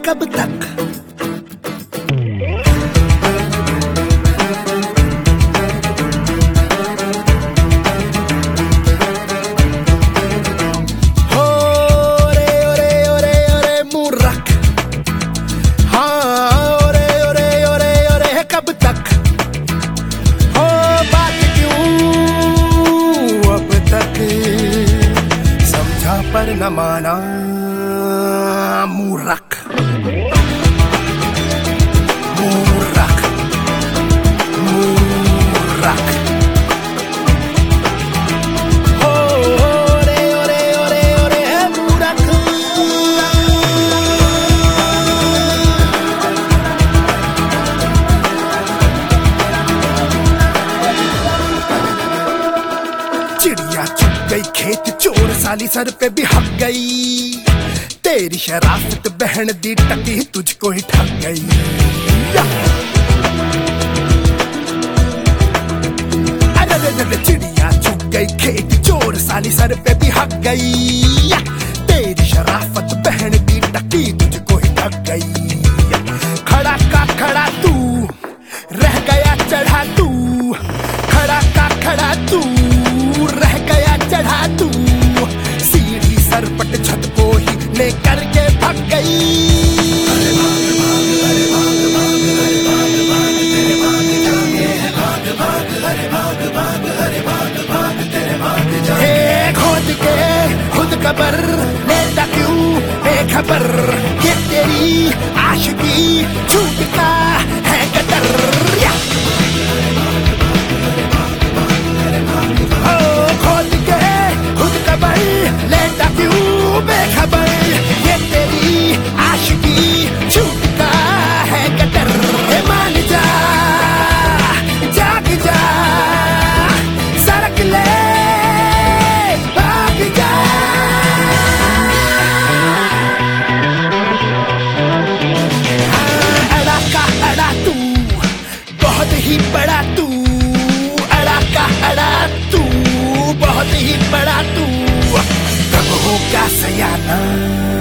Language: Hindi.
कब तक। हो रे ओरे ओरे ओरे मूर्ख, हाँ ओरे ओरे ओरे ओरे कब तक। हो बात क्यों अब तक समझा पर न माना मूर्ख। मूर्ख मूर्ख हो रे ओरे ओरे ओरे मूर्ख। चिड़िया चुग गई खेत चोर साली सर पे भी हक गई। तेरी शराफत बहन दी टकी तुझको ही ठग गई। अरे चिड़िया चुग गई खेत चोर साली सर पे भी हक गई। तेरी शराफत बहन दी टकी तुझको ही ठग गई। खड़ा का खड़ा तू रह गया चढ़ा तू। खड़ा का खड़ा तू रह गया चढ़ा तू। सीढ़ी सरपट छत को ही लेकर के भाग गई। खोद के खुद खबर लेता क्यों बेखबर। ये तेरी आशिकी छूटता है कतर। खोद के खुद खबर लेता क्यों बेखबर। ये तेरी आशिकी छूटता है कतर। मान जा जाग जा सरक ले भाग जा। अड़ा का अड़ा तू बहुत ही बड़ा तू। अड़ा का अड़ा तू बहुत ही बड़ा तू। कब होगा सयाना।